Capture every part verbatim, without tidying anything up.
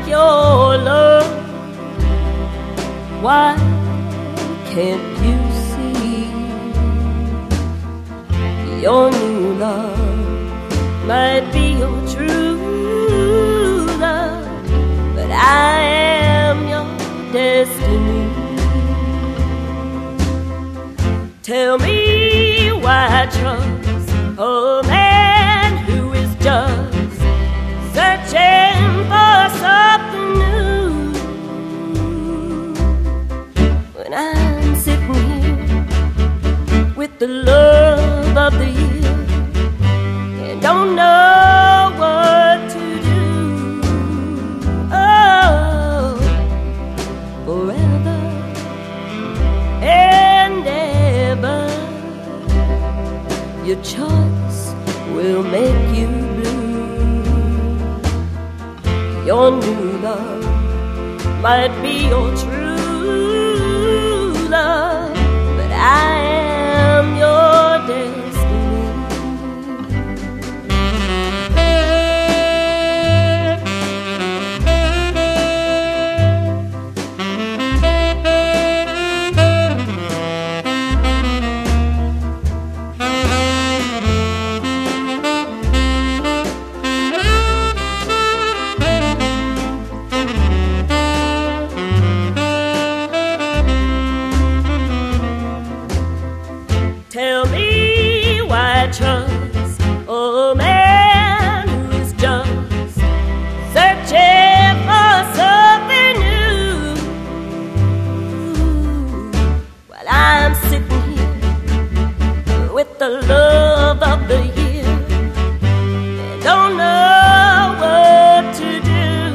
your love. Why can't you see your new love might be your true love, but I am your destiny. Tell me why I trust a man who is just searching for something new, when I'm sitting here with the love of the year and don't know what to do. Oh, forever and ever, your choice will make you blue. Your new love might be your true love, but I am your destiny. Tell me why I trust a man who is just searching for something new, while I'm sitting here with the love of the year and don't know what to do.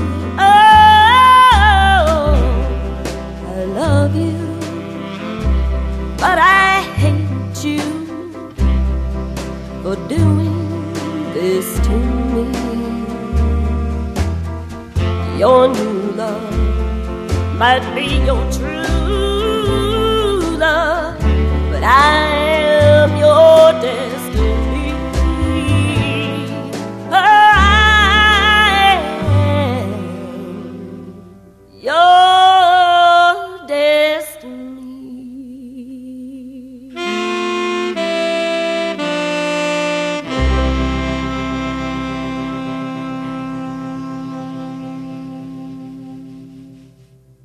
Oh, I love you, but I hate you for doing this to me. Your new love might be your true love, but I am your destiny.